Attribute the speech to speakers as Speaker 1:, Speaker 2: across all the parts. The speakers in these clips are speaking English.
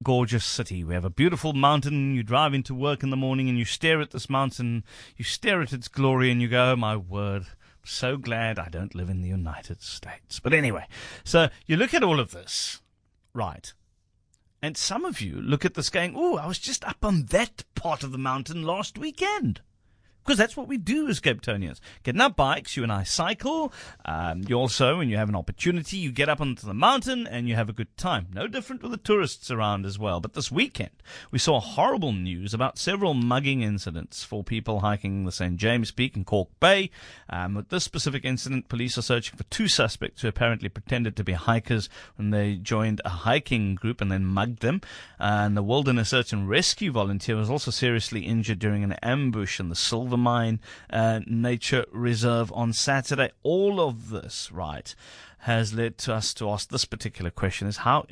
Speaker 1: gorgeous city. We have a beautiful mountain. You drive into work in the morning and you stare at this mountain. You stare at its glory and you go, oh, my word, I'm so glad I don't live in the United States. But anyway, so you look at all of this, right? And some of you look at this going, oh, I was just up on that part of the mountain last weekend. Because that's what we do as Cape Townians. Get in our bikes, you and I cycle. You also, when you have an opportunity, you get up onto the mountain and you have a good time. No different with the tourists around as well. But this weekend, we saw horrible news about several mugging incidents for people hiking the St. James Peak in Cork Bay. With this specific incident, police are searching for 2 suspects who apparently pretended to be hikers when they joined a hiking group and then mugged them. And the Wilderness Search and Rescue volunteer was also seriously injured during an ambush in the Silver Mine Nature Reserve on Saturday. All of this, right, has led to us to ask this particular question: is how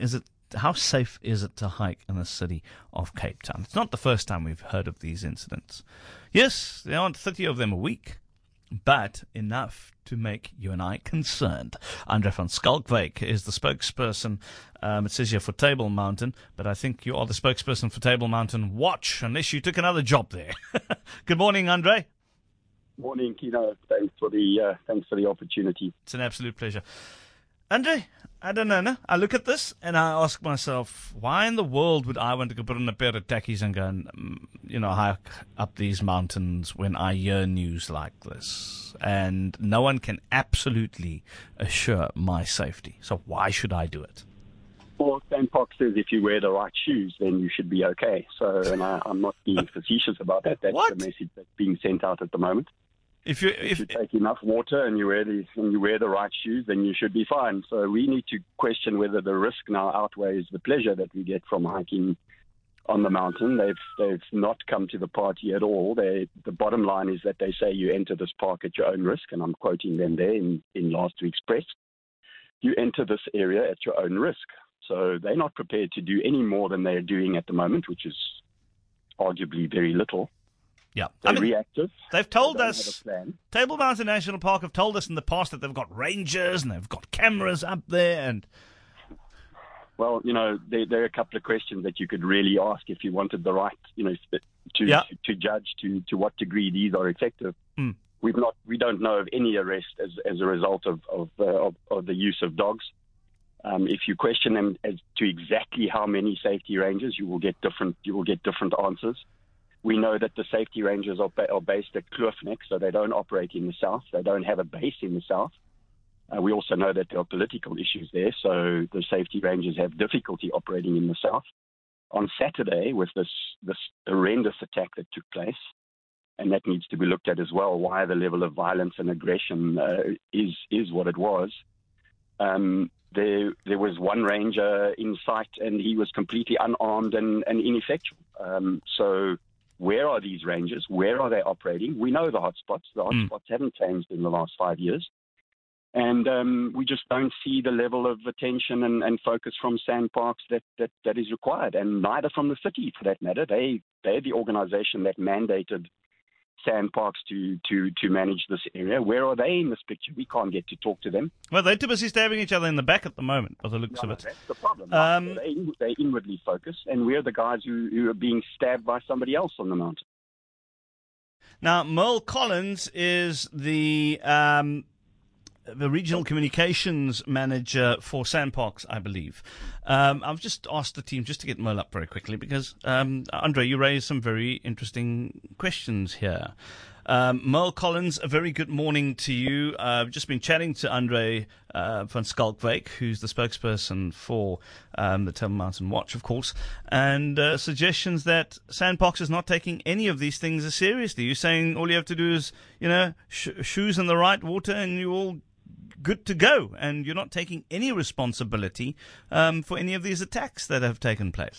Speaker 1: safe is it to hike in the city of Cape Town? It's not the first time we've heard of these incidents. Yes, there aren't 30 of them a week, but enough to make you and I concerned. Andre van Schalkwyk is the spokesperson, it says here, for Table Mountain, but I think you are the spokesperson for Table Mountain Watch, unless you took another job there. Good morning, Andre.
Speaker 2: Morning, Kino. Thanks for the opportunity.
Speaker 1: It's an absolute pleasure. Andre, I don't know. No? I look at this and I ask myself, why in the world would I want to go put on a pair of tackies and go and, hike up these mountains when I hear news like this? And no one can absolutely assure my safety. So why should I do it?
Speaker 2: Well, SANParks says if you wear the right shoes, then you should be okay. So, and I'm not being facetious about that. That's
Speaker 1: What?
Speaker 2: the message that's being sent out at the moment.
Speaker 1: If you
Speaker 2: take enough water and you wear the right shoes, then you should be fine. So we need to question whether the risk now outweighs the pleasure that we get from hiking on the mountain. They've not come to the party at all. The bottom line is that they say you enter this park at your own risk, and I'm quoting them there in last week's press. You enter this area at your own risk. So they're not prepared to do any more than they're doing at the moment, which is arguably very little.
Speaker 1: Yeah,
Speaker 2: They're reactive.
Speaker 1: They've told us, Table Mountain National Park have told us in the past that they've got rangers and they've got cameras up there. And
Speaker 2: well, there are a couple of questions that you could really ask if you wanted the right, to judge to what degree these are effective.
Speaker 1: Mm.
Speaker 2: We don't know of any arrest as a result of the use of dogs. If you question them as to exactly how many safety rangers, you will get different answers. We know that the safety rangers are based at Kloofneck, so they don't operate in the south. They don't have a base in the south. We also know that there are political issues there, so the safety rangers have difficulty operating in the south. On Saturday, with this horrendous attack that took place, and that needs to be looked at as well, why the level of violence and aggression is what it was. There was one ranger in sight, and he was completely unarmed and ineffectual. So where are these rangers? Where are they operating? We know the hotspots. The hotspots haven't changed in the last 5 years. And we just don't see the level of attention and focus from SANParks that is required, and neither from the city, for that matter. They're the organization that mandated SANParks to manage this area. Where are they in this picture? We can't get to talk to them.
Speaker 1: Well, they're too busy stabbing each other in the back at the moment, by the looks of it.
Speaker 2: That's the problem. They're inwardly focused, and we're the guys who are being stabbed by somebody else on the mountain.
Speaker 1: Now, Merle Collins is the regional communications manager for SANParks, I believe. I've just asked the team just to get Merle up very quickly because, Andre, you raised some very interesting questions here. Merle Collins, a very good morning to you. I've just been chatting to Andre van Schalkwyk, who's the spokesperson for the Table Mountain Watch, of course, and suggestions that SANParks is not taking any of these things as seriously. You're saying all you have to do is, shoes in the right water and you all good to go, and you're not taking any responsibility for any of these attacks that have taken place.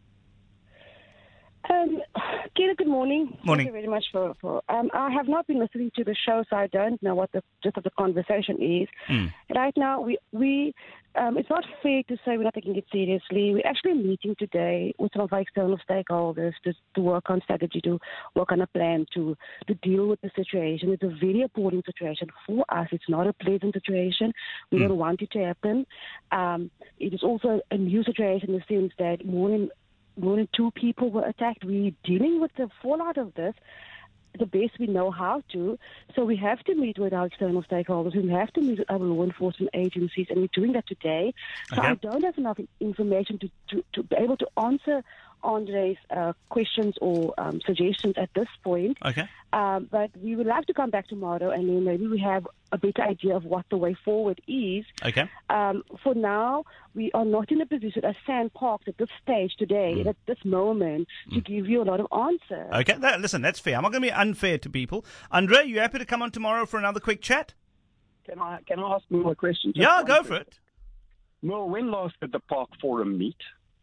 Speaker 3: Kira, good morning.
Speaker 1: Morning.
Speaker 3: Thank you very much for I have not been listening to the show, so I don't know what the gist of the conversation is. Right now, we it's not fair to say we're not taking it seriously. We're actually meeting today with some of our external stakeholders to work on strategy, to work on a plan to deal with the situation. It's a very important situation for us. It's not a pleasant situation. We don't want it to happen. It is also a new situation in the sense that more than more than 2 people were attacked. We're dealing with the fallout of this the best we know how to. So we have to meet with our external stakeholders. We have to meet with our law enforcement agencies, and we're doing that today. So I don't have enough information to be able to answer Andre's questions or suggestions at this point.
Speaker 1: Okay.
Speaker 3: But we would like to come back tomorrow, and then maybe we have a better idea of what the way forward is.
Speaker 1: Okay.
Speaker 3: For now, we are not in a position as SANParks at this stage today, at this moment, to give you a lot of answers.
Speaker 1: Okay. Listen, that's fair. I'm not going to be unfair to people. Andre, you happy to come on tomorrow for another quick chat?
Speaker 2: Can I ask Merle a question?
Speaker 1: Yeah, go for it.
Speaker 2: Merle, when last did the Park Forum meet?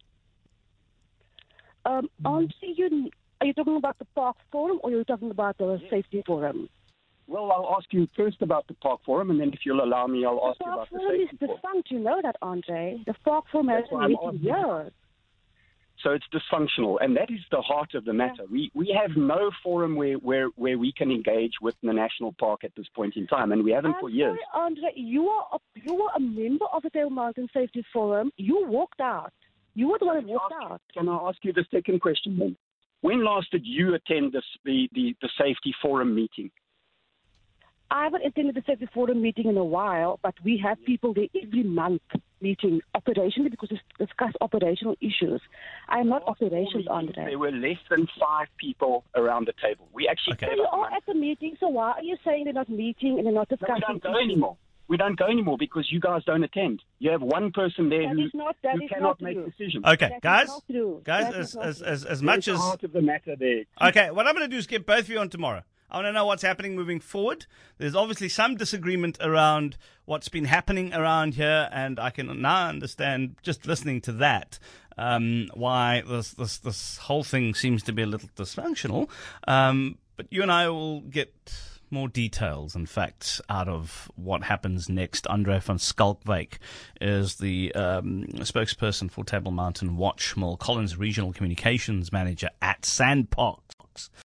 Speaker 3: Honestly, are you talking about the Park Forum or are you talking about the Safety Forum?
Speaker 2: Well, I'll ask you first about the Park Forum, and then if you'll allow me, I'll ask you about the Safety Forum.
Speaker 3: The Park Forum is defunct, you know that, Andre. The Park Forum has been meeting years.
Speaker 2: So it's dysfunctional, and that is the heart of the matter.
Speaker 3: Yeah.
Speaker 2: We have no forum where we can engage with the national park at this point in time, and we haven't for years.
Speaker 3: Sorry, Andre, you are a member of the Table Mountain Safety Forum. You walked out. You were the one that walked out.
Speaker 2: Can I ask you the second question then? When last did you attend the Safety Forum meeting?
Speaker 3: I haven't attended the Safety Forum meeting in a while, but we have people there every month meeting operationally because we discuss operational issues. I am not operations, Andre.
Speaker 2: There were less than 5 people around the table. We actually
Speaker 3: So you are at the meeting, so why are you saying they're not meeting and they're not discussing?
Speaker 2: We don't go anymore. We don't go anymore because you guys don't attend. You have one person there who cannot make decisions.
Speaker 1: Okay, guys,
Speaker 2: as
Speaker 1: much as...
Speaker 2: the heart of the matter there.
Speaker 1: Okay, what I'm going to do is get both of you on tomorrow. I want to know what's happening moving forward. There's obviously some disagreement around what's been happening around here, and I can now understand, just listening to that, why this whole thing seems to be a little dysfunctional. But you and I will get more details and facts out of what happens next. Andre van Schalkwyk is the spokesperson for Table Mountain Watch. Merle Collins, Regional Communications Manager at SANParks.